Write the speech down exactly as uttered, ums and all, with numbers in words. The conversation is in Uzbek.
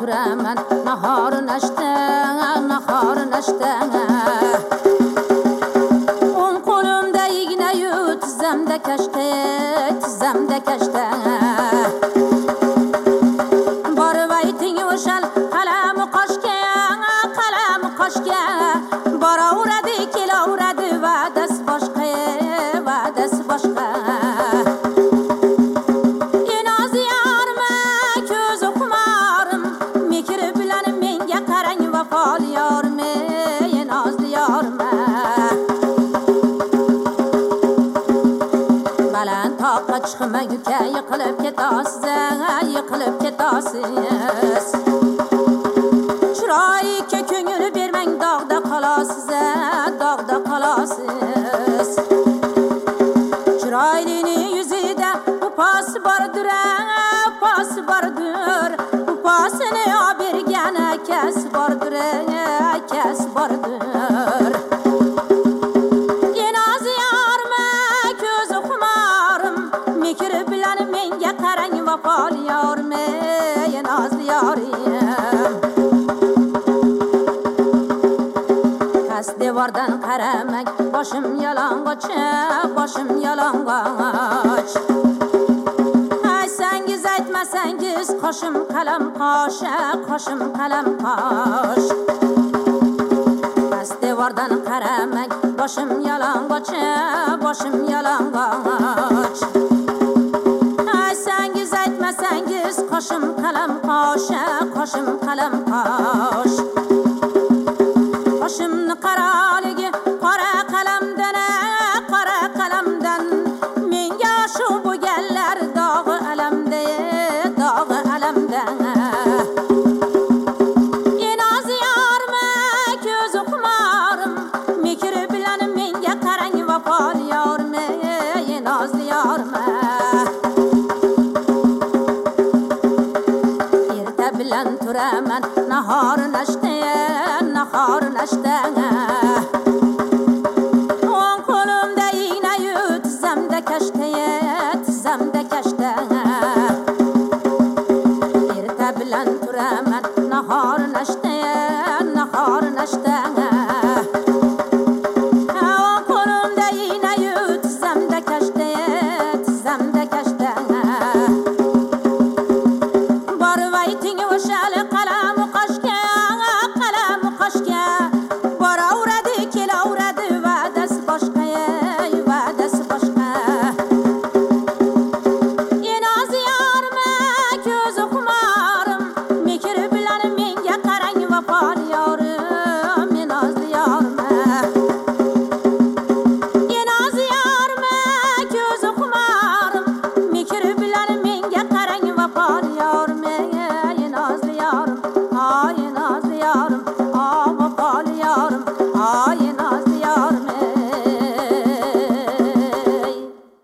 turaman nahor nashta nahor nashta o'ng qo'limda igna yu tizzamda kashta tizzamda kashta borib ayting o'shal qalam qoshga qalam qoshga boraveradi kelaveradi va'dasi boshqa va'dasi boshqa chiqma yuka yiqilib ketasiz yiqilib ketasiz chiroyga ko'ngil bermang dog'da qolasiz dog'da qolasiz chiroylining yuzida upas bordir upas bordir upasini olib bergan akasi bordir akasi bordir vafoli yorme nazli yorim past devordan qaramang boshim yalang'och boshim yalang'och aytsangiz aytmasangiz qoshim qalam qosh qoshim qalam qosh past devordan qaramang boshim yalang'och boshim yalang'och aytmasangiz qoshim qalam qosh qoshim qalam qosh qoshimni qaroligi qora qalamdan qora qalamdan menga shu bo'lganlar dog'i alamda dog'i alamdan enoz yorma ko'z uqmorim mekr bilan menga qarang vafol yorma enoz yorma bilan turaman nahor nashta nahor nashta o'ng qo'limda igna yu tizzamda kashta tizzamda kashta erta bilan turaman nahor nashta nahor nashta o'ng qo'limda igna yu tizzamda kashta tizzamda kashta borib ayting o'shal qalam